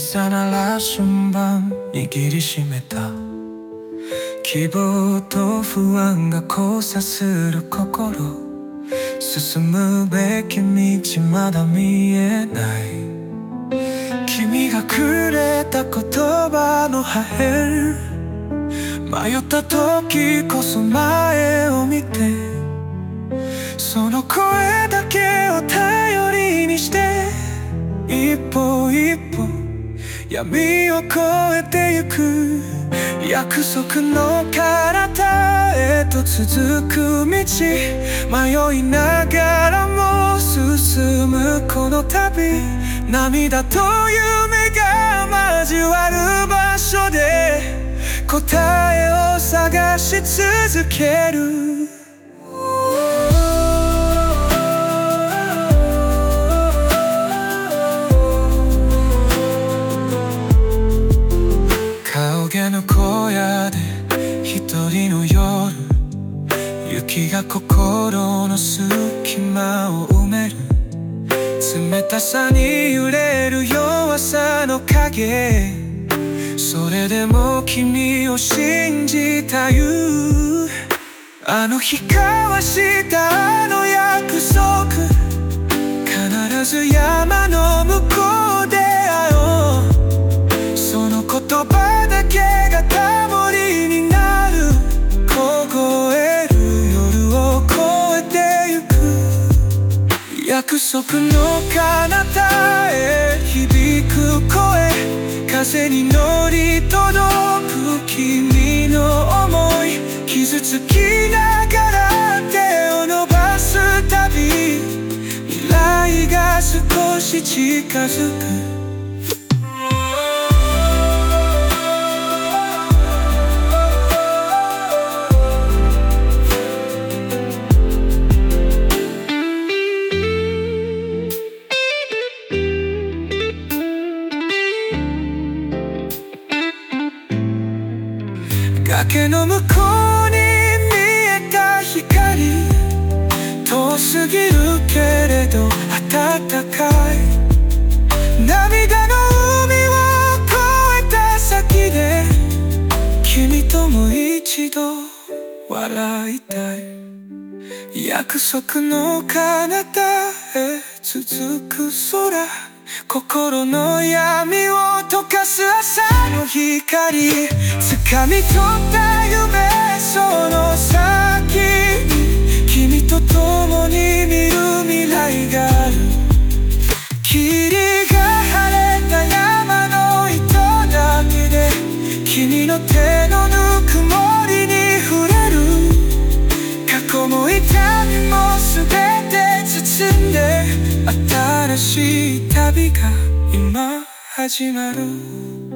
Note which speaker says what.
Speaker 1: さな羅針盤握りしめた希望と不安が交差する心、進むべき道まだ見えない。君がくれた言葉の破片、迷った時こそ前を見て、その声だけを頼りにして一歩一歩闇を越えてゆく。約束の彼方へと続く道、迷いながらも進むこの旅、涙と夢が交わる場所で答えを探し続ける。峠の小屋で一人の夜、雪が心の隙間を埋める。冷たさに揺れる弱さの影、それでも君を信じたyou。あの日交わしたあの約束、必ず山の向こうで会おう。その言葉だけが頼りになる。凍える夜を越えてゆく。約束の彼方へ響く声、風に乗り届く君の想い。傷つきながら手を伸ばすたび、未来が少し近づく。崖の向こうに見えた光、遠すぎるけれど暖かい。涙の海を越えた先で君とも一度笑いたい。約束の彼方へ続く空、心の闇を溶かす朝の光。掴み取った夢、その先に君と共に見る未来がある。霧が晴れた山の糸だけで君の手のぬくもりに触れる。過去も痛みも全て包んで、新しい旅が今始まる。